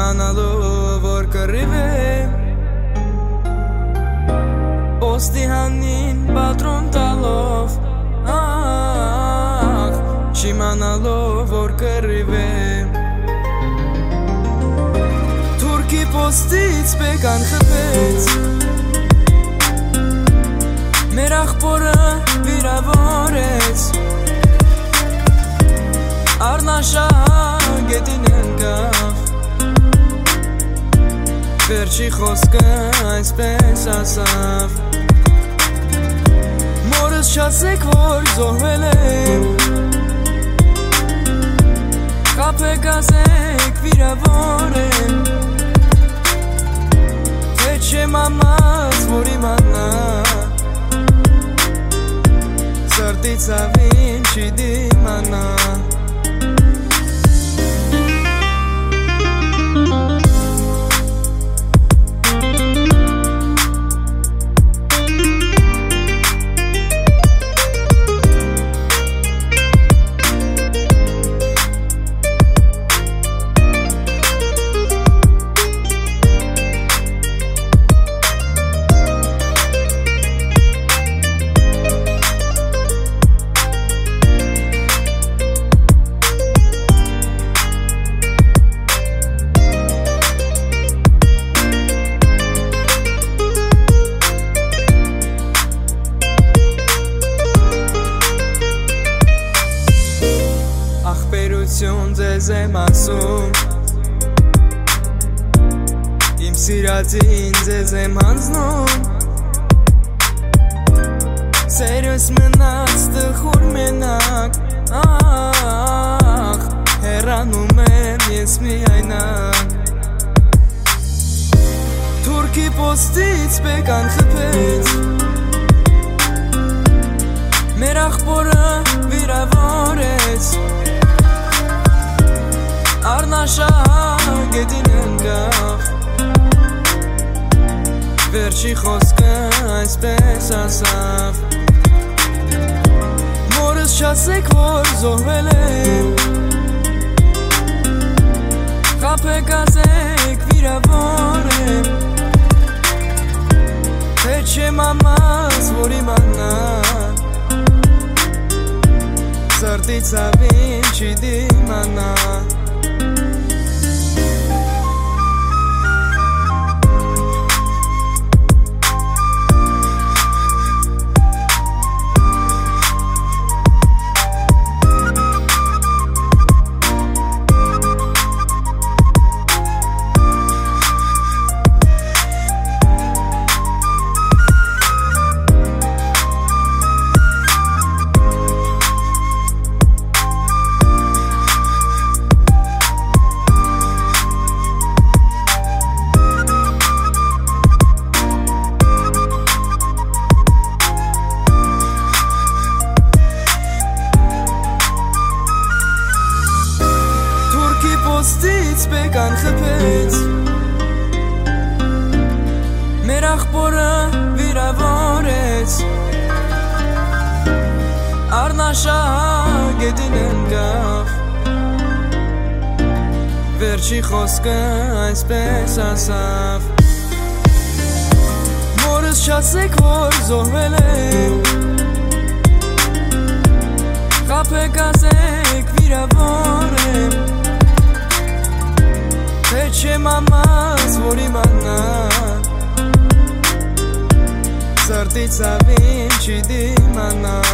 Իմանալով որ կռիվեմ Ոստի հանին պատրոն տալով Չիմանալով որ կռիվեմ Թուրքի պոստից բեկան խփեց Մեր աղբորը վիրավորեց Առնաշահագետին ընկավ Վերջի խոսքը այսպես ասավ Մորս չասեք որ զոհվել եմ Խաբեք ասեք վիրավոր եմ Թե չեմ ամաց որ իմանա Սրտի ցավին չի դիմանա Ախպերություն ձեզ եմ ասում Իմ սիրածին ձեզ եմ հանձնում Սերս մնաց տխուր մենակ Հեռանում եմ ես միայնակ Թուրքի պոստից բեկան խփեց Մեր աղբորը վիրավորեց Առնաշահագետին ընկավ Վերջի խոսքը այսպես ասավ Մորս չասեք որ զոհվել եմ Խաբեք ասեք վիրավոր եմ Թե չեմ ամաց որ իմանա Սրտի ցավին չի դիմանա Ոստից բեկան խփեց Մեր աղբորը վիրավորեց Առնաշահագետին ընկավ Վերջի խոսքը այսպես ասավ Մորս չասեք որ զոհվել եմ Խաբեք ասեք վիրավոր եմ Թե չեմ ամաց որ իմանա Սրտի ցավին չի դիմանա